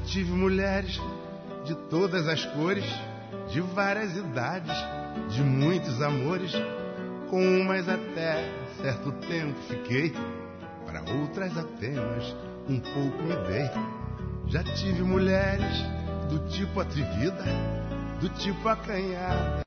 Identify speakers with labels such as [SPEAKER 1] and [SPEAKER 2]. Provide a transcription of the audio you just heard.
[SPEAKER 1] tive mulheres de todas as cores, de várias idades, de muitos amores. Com umas até certo tempo fiquei, para outras apenas um pouco me dei. Já tive mulheres do tipo atrevida, do tipo acanhada.